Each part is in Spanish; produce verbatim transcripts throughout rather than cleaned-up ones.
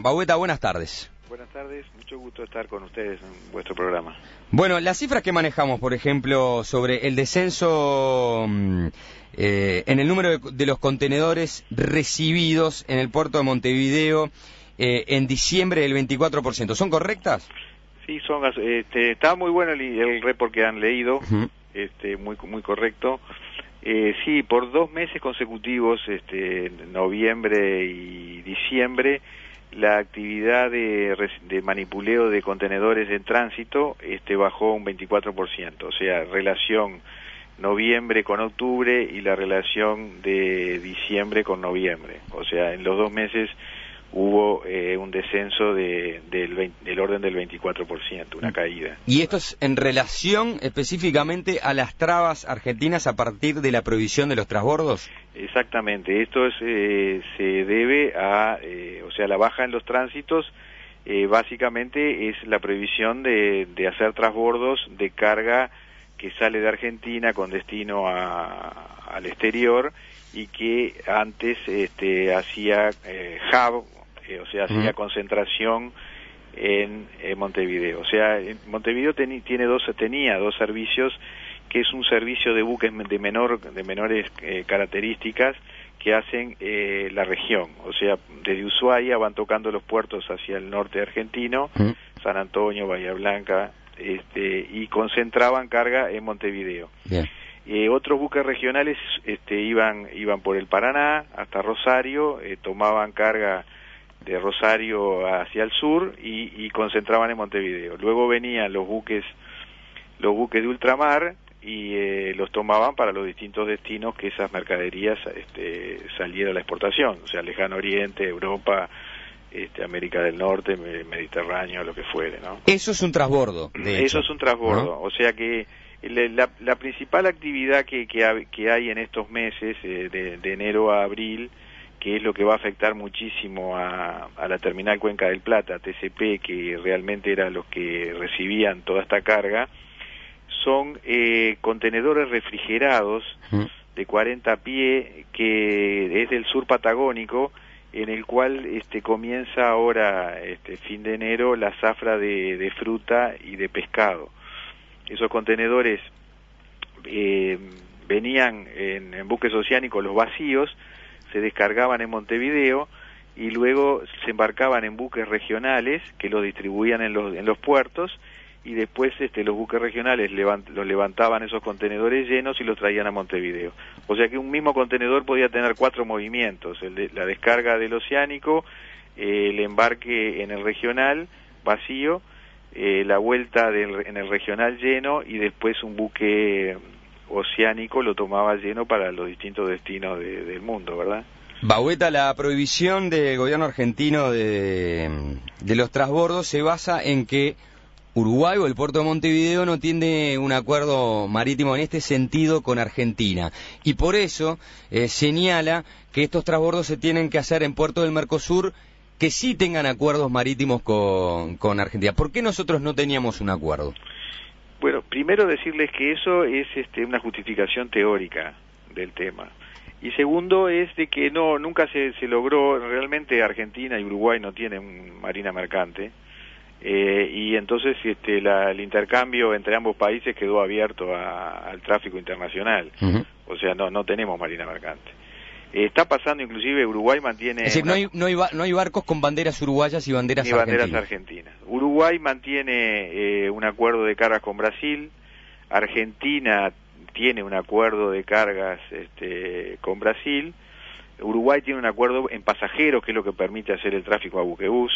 Baueta, buenas tardes. Buenas tardes, mucho gusto estar con ustedes en vuestro programa. Bueno, las cifras que manejamos, por ejemplo, sobre el descenso eh, en el número de, de los contenedores recibidos en el puerto de Montevideo eh, en diciembre del veinticuatro por ciento, ¿son correctas? Sí, son, este, está muy bueno el, el report que han leído, uh-huh. este, muy muy correcto. Eh, sí, por dos meses consecutivos, este, noviembre y diciembre, la actividad de, de manipuleo de contenedores en tránsito este, bajó un veinticuatro por ciento, o sea, relación noviembre con octubre y la relación de diciembre con noviembre. O sea, en los dos meses hubo eh, un descenso de, del, veinte, del orden del veinticuatro por ciento, una caída. ¿Y esto es en relación específicamente a las trabas argentinas a partir de la prohibición de los transbordos? Exactamente, esto es, eh, se debe a, eh, o sea, la baja en los tránsitos, eh, básicamente es la prohibición de, de hacer transbordos de carga que sale de Argentina con destino a, al exterior y que antes este, hacía eh, hub, eh, o sea, hacía uh-huh. concentración en, en Montevideo. O sea, Montevideo teni, tiene dos, tenía dos servicios, que es un servicio de buques de menor de menores eh, características que hacen eh, la región, o sea, desde Ushuaia van tocando los puertos hacia el norte argentino, uh-huh. San Antonio, Bahía Blanca, este, y concentraban carga en Montevideo. Yeah. Eh, otros buques regionales este, iban iban por el Paraná hasta Rosario, eh, tomaban carga de Rosario hacia el sur y, y concentraban en Montevideo. Luego venían los buques los buques de ultramar y eh, los tomaban para los distintos destinos que esas mercaderías este, salieran a la exportación, o sea, Lejano Oriente, Europa, este, América del Norte, Mediterráneo, lo que fuere, ¿no? Eso es un transbordo, de hecho. Eso es un transbordo, ¿no? O sea que la, la principal actividad que, que, ha, que hay en estos meses, eh, de, de enero a abril, que es lo que va a afectar muchísimo a, a la terminal Cuenca del Plata, T C P, que realmente eran los que recibían toda esta carga, son eh, contenedores refrigerados de cuarenta pies, que es del sur patagónico, en el cual este, comienza ahora, este, fin de enero, la zafra de, de fruta y de pescado. Esos contenedores eh, venían en, en buques oceánicos los vacíos, se descargaban en Montevideo y luego se embarcaban en buques regionales que los distribuían en los, en los puertos, y después este, los buques regionales levant, los levantaban esos contenedores llenos y los traían a Montevideo. O sea que un mismo contenedor podía tener cuatro movimientos: el de, la descarga del oceánico, eh, el embarque en el regional vacío, eh, la vuelta del, en el regional lleno, y después un buque oceánico lo tomaba lleno para los distintos destinos de, del mundo, ¿verdad? Baueta, la prohibición del gobierno argentino de, de los transbordos se basa en que Uruguay o el puerto de Montevideo no tiene un acuerdo marítimo en este sentido con Argentina, y por eso eh, señala que estos transbordos se tienen que hacer en puertos del Mercosur que sí tengan acuerdos marítimos con, con Argentina. ¿Por qué nosotros no teníamos un acuerdo? Bueno, primero decirles que eso es este, una justificación teórica del tema. Y segundo es de que no nunca se, se logró, realmente Argentina y Uruguay no tienen marina mercante. Eh, y entonces este, la, el intercambio entre ambos países quedó abierto a, al tráfico internacional. Uh-huh. O sea, no no tenemos marina mercante. Eh, está pasando, inclusive Uruguay mantiene... Es decir, una... no, hay, no, hay, no hay barcos con banderas uruguayas y banderas ni argentinas. banderas argentinas. Uruguay mantiene eh, un acuerdo de cargas con Brasil. Argentina tiene un acuerdo de cargas este, con Brasil. Uruguay tiene un acuerdo en pasajeros, que es lo que permite hacer el tráfico a buquebús.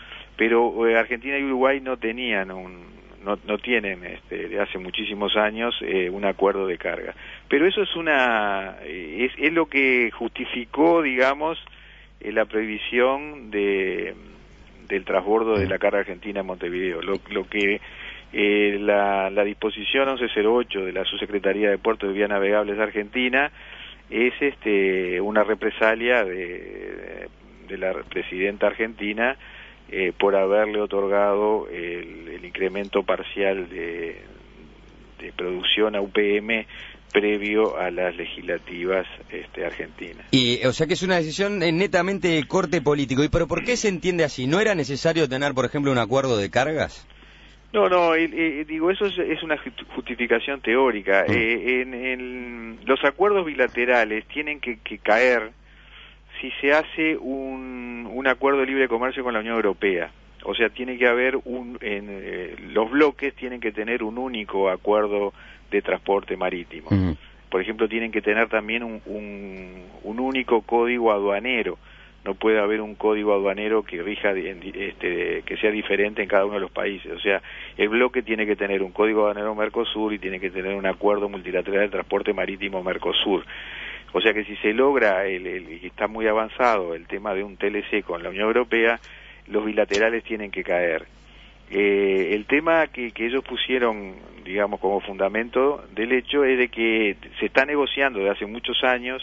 Pero eh, Argentina y Uruguay no tenían un, no, no tienen este, de hace muchísimos años eh, un acuerdo de carga. Pero eso es una es, es lo que justificó, digamos, eh, la prohibición de del transbordo de la carga argentina en Montevideo. Lo, lo que eh, la, la disposición once cero ocho de la Subsecretaría de Puertos y Vías Navegables de Argentina es este una represalia de, de, de la presidenta argentina, Eh, por haberle otorgado el, el incremento parcial de, de producción a U P M previo a las legislativas este, argentinas. Y, o sea que es una decisión netamente de corte político. ¿Y pero por qué se entiende así? ¿No era necesario tener, por ejemplo, un acuerdo de cargas? No, no, eh, eh, digo, eso es, es una justificación teórica. Mm. Eh, en, en los acuerdos bilaterales tienen que, que caer si se hace un, un acuerdo de libre comercio con la Unión Europea. O sea, tiene que haber un, en, eh, los bloques tienen que tener un único acuerdo de transporte marítimo. Mm. Por ejemplo, tienen que tener también un, un, un único código aduanero. No puede haber un código aduanero que rija, este, que sea diferente en cada uno de los países. O sea, el bloque tiene que tener un código aduanero Mercosur y tiene que tener un acuerdo multilateral de transporte marítimo Mercosur. O sea que si se logra, el, el, y está muy avanzado el tema de un T L C con la Unión Europea, los bilaterales tienen que caer. Eh, el tema que, que ellos pusieron, digamos, como fundamento del hecho es de que se está negociando desde hace muchos años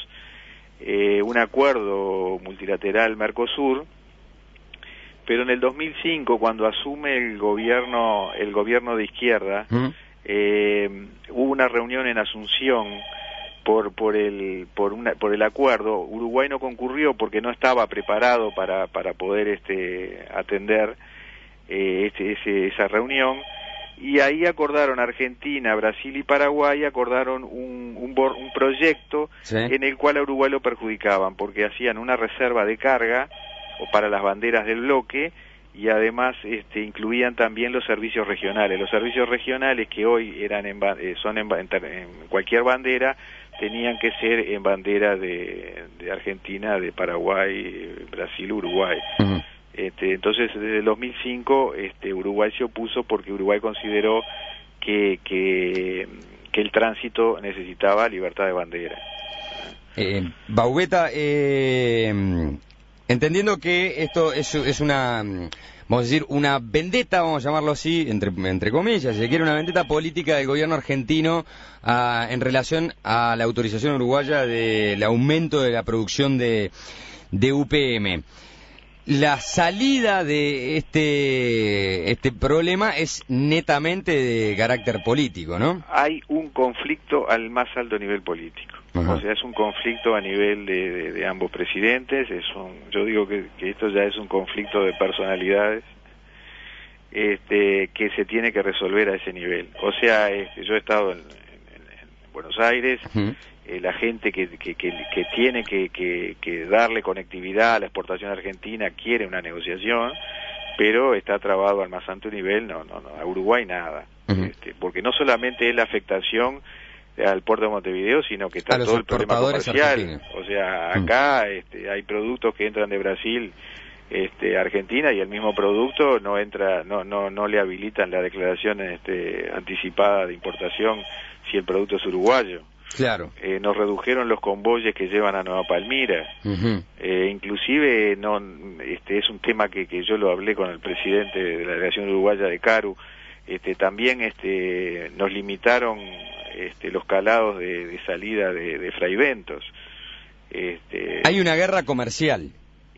Eh, un acuerdo multilateral Mercosur, pero en el dos mil cinco, cuando asume el gobierno el gobierno de izquierda, ¿Mm? eh, hubo una reunión en Asunción por por el por una por el acuerdo. Uruguay no concurrió porque no estaba preparado para para poder este atender eh, ese, ese, esa reunión. Y ahí acordaron Argentina, Brasil y Paraguay, acordaron un, un, un proyecto sí. en el cual a Uruguay lo perjudicaban, porque hacían una reserva de carga o para las banderas del bloque, y además este, incluían también los servicios regionales. Los servicios regionales que hoy eran en, son en, en cualquier bandera, tenían que ser en bandera de, de Argentina, de Paraguay, Brasil, Uruguay. Uh-huh. Este, entonces, desde el dos mil cinco, este, Uruguay se opuso porque Uruguay consideró que, que, que el tránsito necesitaba libertad de bandera. Eh, Baubeta, eh, entendiendo que esto es, es una, vamos a decir, una vendetta, vamos a llamarlo así, entre, entre comillas, si se quiere, una vendetta política del gobierno argentino a, en relación a la autorización uruguaya del aumento de la producción de, de U P M. La salida de este este problema es netamente de carácter político, ¿no? Hay un conflicto al más alto nivel político. Ajá. O sea, es un conflicto a nivel de, de, de ambos presidentes. Es un, yo digo que, que esto ya es un conflicto de personalidades este, que se tiene que resolver a ese nivel. O sea, este, yo he estado en, en, en Buenos Aires. Uh-huh. La gente que, que, que, que tiene que, que, que darle conectividad a la exportación argentina quiere una negociación, pero está trabado al más alto nivel. No, no, no, a Uruguay nada. Uh-huh. Este, porque no solamente es la afectación al puerto de Montevideo, sino que está todo el problema comercial. O sea, acá uh-huh. este, hay productos que entran de Brasil, este, Argentina, y el mismo producto no entra, no, no, no le habilitan la declaración este, anticipada de importación si el producto es uruguayo. Claro. Eh, nos redujeron los convoyes que llevan a Nueva Palmira. Uh-huh. Eh, inclusive no, este es un tema que, que yo lo hablé con el presidente de la delegación uruguaya de Caru. Este, también este, nos limitaron este, los calados de, de salida de, de Fraiventos. Este, Hay una guerra comercial.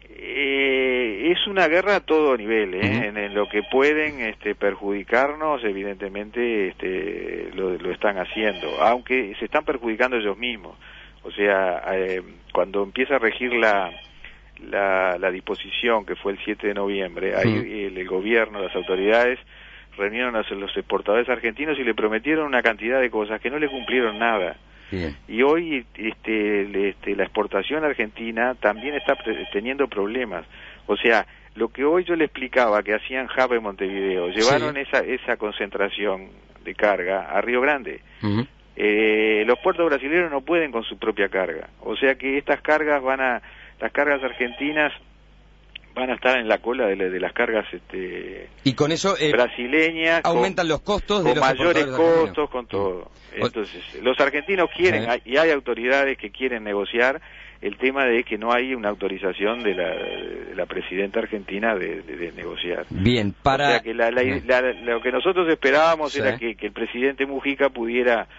Eh, es una guerra a todo nivel, ¿eh? Uh-huh. en, en lo que pueden este, perjudicarnos, evidentemente este, lo, lo están haciendo, aunque se están perjudicando ellos mismos. O sea, eh, cuando empieza a regir la, la, la disposición, que fue el siete de noviembre, uh-huh. ahí el, el gobierno, las autoridades reunieron a los exportadores argentinos y le prometieron una cantidad de cosas que no le cumplieron nada. Bien. Y hoy este, este, la exportación argentina también está teniendo problemas. O sea, lo que hoy yo le explicaba que hacían Hub en Montevideo, llevaron sí. esa, esa concentración de carga a Río Grande. Uh-huh. Eh, los puertos brasileños no pueden con su propia carga. O sea que estas cargas van a, las cargas argentinas van a estar en la cola de, la, de las cargas este, y con eso eh, brasileñas, aumentan con, los costos de los mayores costos, con todo. Entonces, los argentinos quieren, hay, y hay autoridades que quieren negociar el tema de que no hay una autorización de la, de la presidenta argentina de, de, de negociar. Bien, para... O sea que la, la, la, lo que nosotros esperábamos sí. era que, que el presidente Mujica pudiera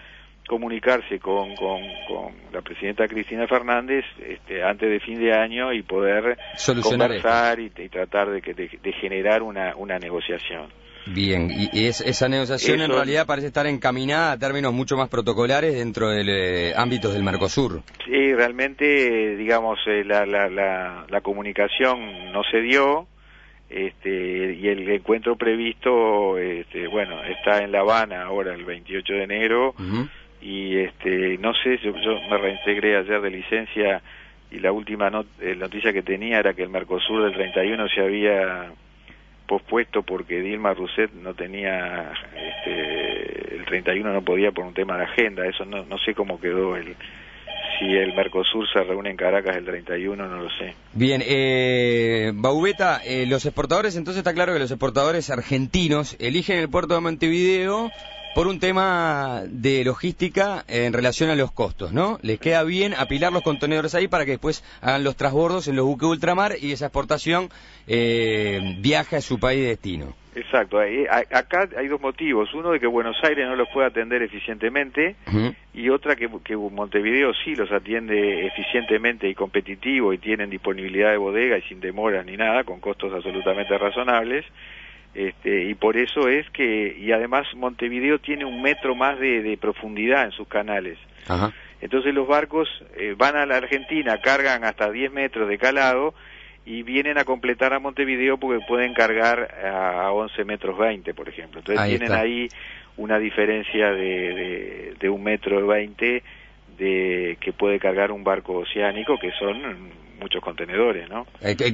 comunicarse con, con, con la presidenta Cristina Fernández este, antes de fin de año y poder solucionar conversar y, y tratar de, que, de, de generar una, una negociación. Bien, y, y es, esa negociación Eso, en realidad parece estar encaminada a términos mucho más protocolares dentro del eh, ámbitos del Mercosur. Sí, realmente, digamos, eh, la, la, la, la comunicación no se dio, este, y el encuentro previsto, este, bueno, está en La Habana ahora el veintiocho de enero, uh-huh. y este, no sé, yo, yo me reintegré ayer de licencia y la última not eh, noticia que tenía era que el Mercosur del treinta y uno se había pospuesto porque Dilma Rousseff no tenía, este, el treinta y uno no podía por un tema de agenda. Eso no, no sé cómo quedó el, si el Mercosur se reúne en Caracas el treinta y uno, no lo sé. Bien, eh, Baubeta, eh, los exportadores, entonces está claro que los exportadores argentinos eligen el puerto de Montevideo por un tema de logística en relación a los costos, ¿no? Les queda bien apilar los contenedores ahí para que después hagan los transbordos en los buques ultramar y esa exportación eh, viaje a su país de destino. Exacto. Acá hay dos motivos. Uno, de que Buenos Aires no los puede atender eficientemente, uh-huh. y otra, que, que Montevideo sí los atiende eficientemente y competitivo y tienen disponibilidad de bodega y sin demoras ni nada, con costos absolutamente razonables. Este, y por eso es que, y además Montevideo tiene un metro más de, de profundidad en sus canales. Ajá. Entonces los barcos eh, van a la Argentina, cargan hasta diez metros de calado y vienen a completar a Montevideo porque pueden cargar a once metros veinte, por ejemplo. Entonces ahí tienen está. ahí una diferencia de, de, de un metro veinte de que puede cargar un barco oceánico, que son muchos contenedores, ¿no?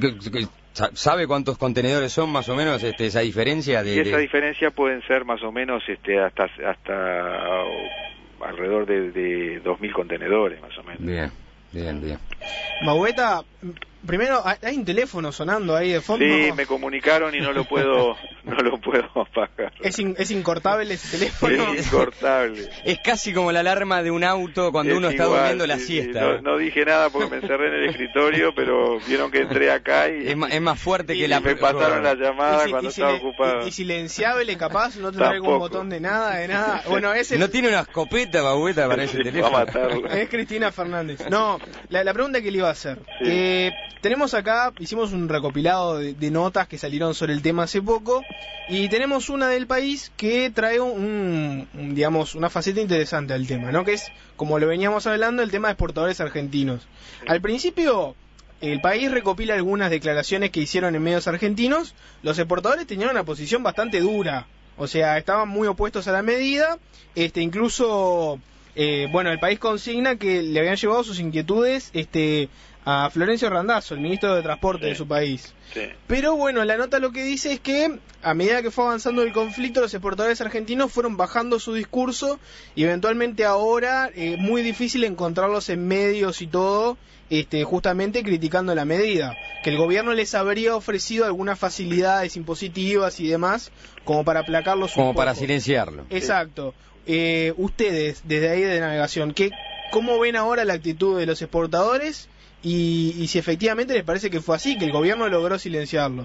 ¿Sabe cuántos contenedores son más o menos este, esa diferencia? De, y esa de... diferencia pueden ser más o menos este, hasta hasta alrededor de, de dos mil contenedores, más o menos. Bien, bien, bien. Baubeta, primero, hay un teléfono sonando ahí de fondo. Sí, me comunicaron y no lo puedo no lo puedo apagar. Es, in, es incortable ese teléfono. Es incortable. Es casi como la alarma de un auto cuando es uno está igual, durmiendo la sí, siesta. Sí. No, no dije nada porque me encerré en el escritorio, pero vieron que entré acá y es más, es más fuerte y que la. Me pasaron la llamada si, cuando si estaba le, ocupado. Y, y silenciable, capaz, no tendrá algún botón de nada, de nada. Bueno, ese no tiene una escopeta, Babueta, para ese teléfono. Va a matarlo. Es Cristina Fernández. No, la, la pregunta que le iba a hacer. Sí. Eh, tenemos acá, hicimos un recopilado de, de notas que salieron sobre el tema hace poco, y tenemos una del país que trae un, un digamos, una faceta interesante al tema, ¿no? Que es, como lo veníamos hablando, el tema de exportadores argentinos. Sí. Al principio, el país recopila algunas declaraciones que hicieron en medios argentinos. Los exportadores tenían una posición bastante dura, o sea, estaban muy opuestos a la medida, este, incluso, eh, bueno, el país consigna que le habían llevado sus inquietudes, este, a Florencio Randazzo, el ministro de Transporte, sí, de su país. Sí. Pero bueno, la nota lo que dice es que a medida que fue avanzando el conflicto, los exportadores argentinos fueron bajando su discurso y eventualmente ahora es eh, muy difícil encontrarlos en medios y todo, este, justamente criticando la medida, que el gobierno les habría ofrecido algunas facilidades impositivas y demás como para aplacarlos como un poco. Para silenciarlo. Exacto. Eh, ustedes, desde ahí de navegación, ¿qué, ¿cómo ven ahora la actitud de los exportadores? Y, y si efectivamente les parece que fue así, que el gobierno logró silenciarlo.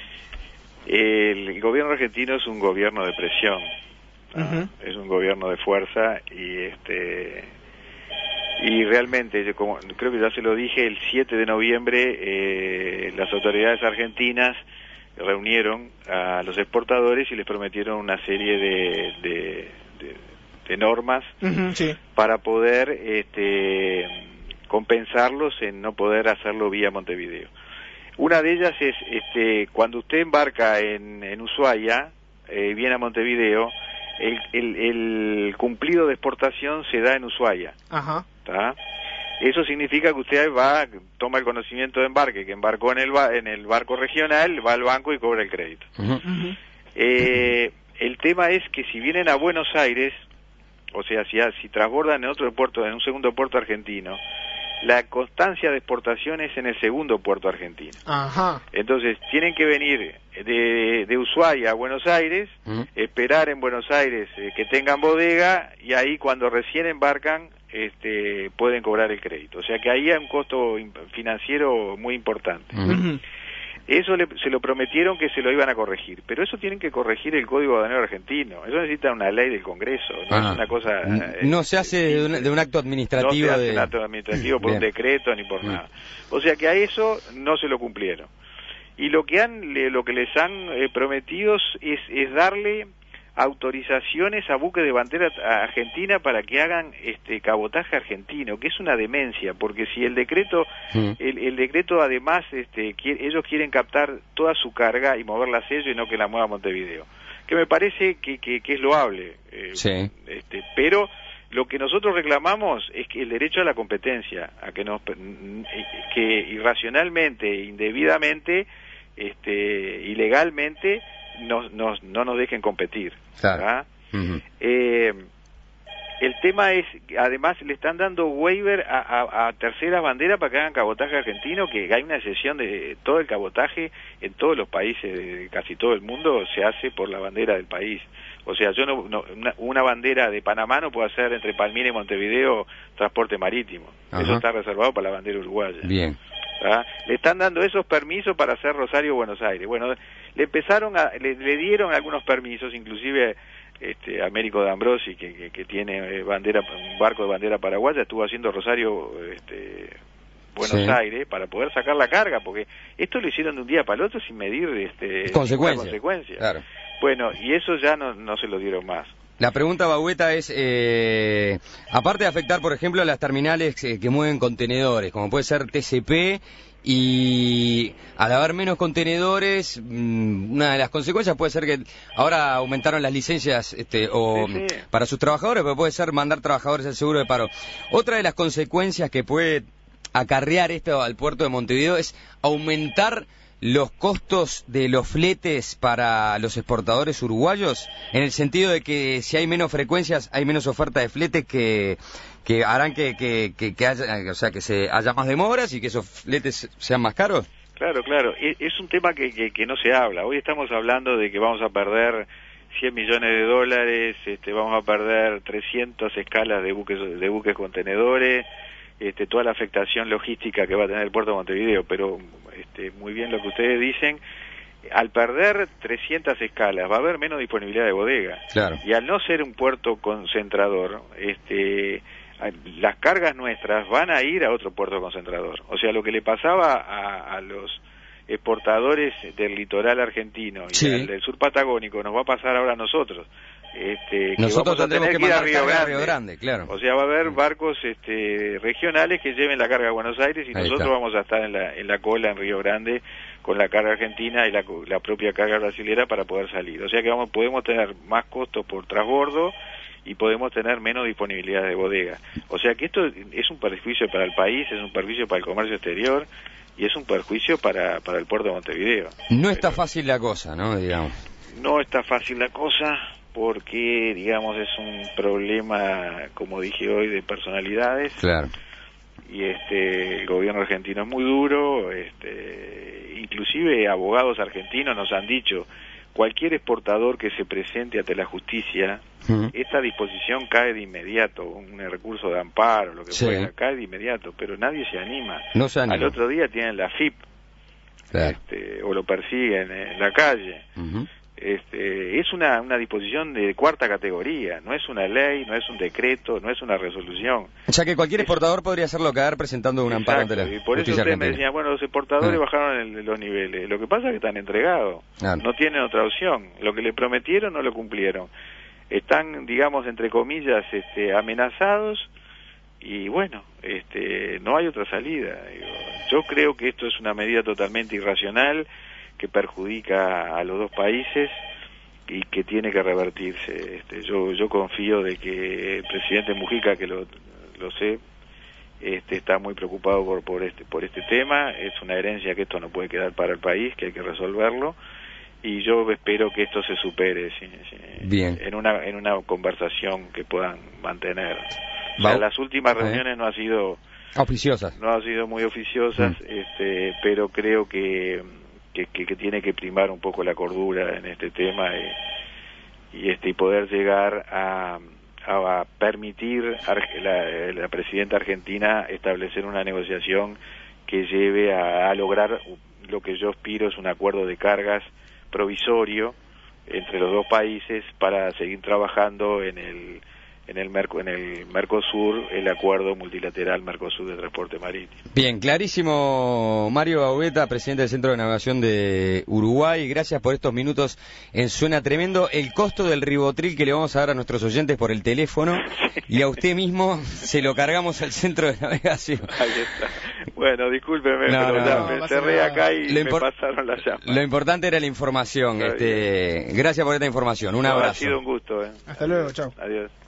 El, el gobierno argentino es un gobierno de presión, ¿no? Uh-huh. Es un gobierno de fuerza y este y realmente, yo como creo que ya se lo dije, el siete de noviembre eh, las autoridades argentinas reunieron a los exportadores y les prometieron una serie de, de, de, de normas, uh-huh, sí, para poder este compensarlos en no poder hacerlo vía Montevideo. Una de ellas es, este, cuando usted embarca en, en Ushuaia, eh, viene a Montevideo, el, el, el cumplido de exportación se da en Ushuaia. Ajá. ¿Tá? Eso significa que usted va, toma el conocimiento de embarque, que embarcó en el, en el barco regional, va al banco y cobra el crédito. Uh-huh. Uh-huh. Eh, el tema es que si vienen a Buenos Aires, o sea, si, si transbordan en otro puerto, en un segundo puerto argentino, la constancia de exportación es en el segundo puerto argentino. Ajá. Entonces, tienen que venir de, de Ushuaia a Buenos Aires, uh-huh, esperar en Buenos Aires eh, que tengan bodega, y ahí cuando recién embarcan, este, pueden cobrar el crédito. O sea que ahí hay un costo financiero muy importante. Uh-huh. Eso le, se lo prometieron que se lo iban a corregir, pero eso tienen que corregir el Código Aduanero Argentino. Eso necesita una ley del Congreso, no ah, es una cosa... Eh, no se hace de un, de un acto administrativo. No se hace de un acto administrativo por Bien. un decreto ni por mm. nada. O sea que a eso no se lo cumplieron. Y lo que han, lo que les han eh, prometido es, es darle autorizaciones a buques de bandera argentina para que hagan este cabotaje argentino, que es una demencia, porque si el decreto, mm. el, el decreto además, este, quiere, ellos quieren captar toda su carga y moverla a ellos y no que la mueva Montevideo, que me parece que, que, que es loable, eh, sí. este, pero lo que nosotros reclamamos es que el derecho a la competencia, a que nos, que irracionalmente, indebidamente, este, ilegalmente nos, nos, no nos dejen competir. Claro. Uh-huh. eh, el tema es, además le están dando waiver a, a, a terceras banderas para que hagan cabotaje argentino, que hay una excepción de todo el cabotaje en todos los países, de casi todo el mundo, se hace por la bandera del país. O sea, yo no, no una, una bandera de Panamá no puedo hacer entre Palmira y Montevideo transporte marítimo. Uh-huh. Eso está reservado para la bandera uruguaya. Bien. ¿Ah? Le están dando esos permisos para hacer Rosario Buenos Aires. Bueno, le empezaron a, le, le dieron algunos permisos, inclusive este Américo de Ambrosi, que, que, que tiene bandera, un barco de bandera paraguaya, estuvo haciendo Rosario este, Buenos sí. Aires para poder sacar la carga, porque esto lo hicieron de un día para el otro sin medir este, consecuencias. consecuencia. Claro. Bueno, y eso ya no, no se lo dieron más. La pregunta, Bahueta, es, eh, aparte de afectar, por ejemplo, a las terminales eh, que mueven contenedores, como puede ser T C P, y al haber menos contenedores, mmm, una de las consecuencias puede ser que ahora aumentaron las licencias este, o sí, sí. para sus trabajadores, pero puede ser mandar trabajadores al seguro de paro. Otra de las consecuencias que puede acarrear esto al puerto de Montevideo es aumentar los costos de los fletes para los exportadores uruguayos, en el sentido de que si hay menos frecuencias, hay menos oferta de fletes que, que harán que, que, que, que haya, o sea, que se haya más demoras y que esos fletes sean más caros. Claro, claro. Es un tema que, que, que no se habla. Hoy estamos hablando de que vamos a perder cien millones de dólares, este, vamos a perder trescientas escalas de buques, de buques contenedores, este, toda la afectación logística que va a tener el puerto de Montevideo, pero este, muy bien lo que ustedes dicen, al perder trescientas escalas va a haber menos disponibilidad de bodega. Claro. Y al no ser un puerto concentrador, este, las cargas nuestras van a ir a otro puerto concentrador. O sea, lo que le pasaba a, a los exportadores del litoral argentino y sí. del, del sur patagónico nos va a pasar ahora a nosotros. Este, nosotros que vamos tendremos a tener que, que ir a mandar Río carga Grande. a Río Grande, claro. O sea, va a haber barcos este, regionales que lleven la carga a Buenos Aires y Ahí nosotros está. vamos a estar en la, en la cola en Río Grande con la carga argentina y la, la propia carga brasilera para poder salir. O sea que vamos, podemos tener más costos por transbordo y podemos tener menos disponibilidad de bodega. O sea que esto es un perjuicio para el país, es un perjuicio para el comercio exterior y es un perjuicio para, para el puerto de Montevideo. No está Pero fácil la cosa, ¿no? Digamos. no está fácil la cosa porque, digamos, es un problema, como dije hoy, de personalidades. Claro. Y este, el gobierno argentino es muy duro, este, inclusive abogados argentinos nos han dicho, cualquier exportador que se presente ante la justicia, uh-huh. esta disposición cae de inmediato, un recurso de amparo, lo que sí. fuera, cae de inmediato, pero nadie se anima. No se anima. Al otro día tienen la F I P, claro. este, o lo persiguen en la calle. Uh-huh. Este, es una, una disposición de cuarta categoría, no es una ley, no es un decreto, no es una resolución. O sea que cualquier es... exportador podría hacerlo caer presentando un amparo ante la y por eso usted me decía, bueno, los exportadores ah. bajaron el, los niveles. Lo que pasa es que están entregados, ah. no tienen otra opción. Lo que le prometieron no lo cumplieron. Están, digamos, entre comillas, este, amenazados y bueno, este, no hay otra salida. Yo creo que esto es una medida totalmente irracional, que perjudica a los dos países y que tiene que revertirse. Este, yo yo confío de que el presidente Mujica, que lo, lo sé, este, está muy preocupado por por este por este tema. Es una herencia que esto no puede quedar para el país, que hay que resolverlo. Y yo espero que esto se supere sí, sí, Bien. en una en una conversación que puedan mantener. O sea, las últimas reuniones ¿Eh? no ha sido oficiosas, no ha sido muy oficiosas, mm. este, pero creo que Que, que, que tiene que primar un poco la cordura en este tema y, y este y poder llegar a, a permitir a la, la presidenta argentina establecer una negociación que lleve a, a lograr lo que yo aspiro es un acuerdo de cargas provisorio entre los dos países para seguir trabajando en el en el, Merco, en el Mercosur, el acuerdo multilateral Mercosur de transporte marítimo. Bien, clarísimo. Mario Baubeta, presidente del Centro de Navegación de Uruguay, gracias por estos minutos en Suena Tremendo. El costo del ribotril que le vamos a dar a nuestros oyentes por el teléfono y a usted mismo se lo cargamos al Centro de Navegación. Ahí está. Bueno, discúlpeme, no, pero no, ya no, me no cerré acá y me impor- pasaron la llama. Lo importante era la información. Este, gracias por esta información. Un no, abrazo. Ha sido un gusto. ¿eh? Hasta luego, chao. Adiós.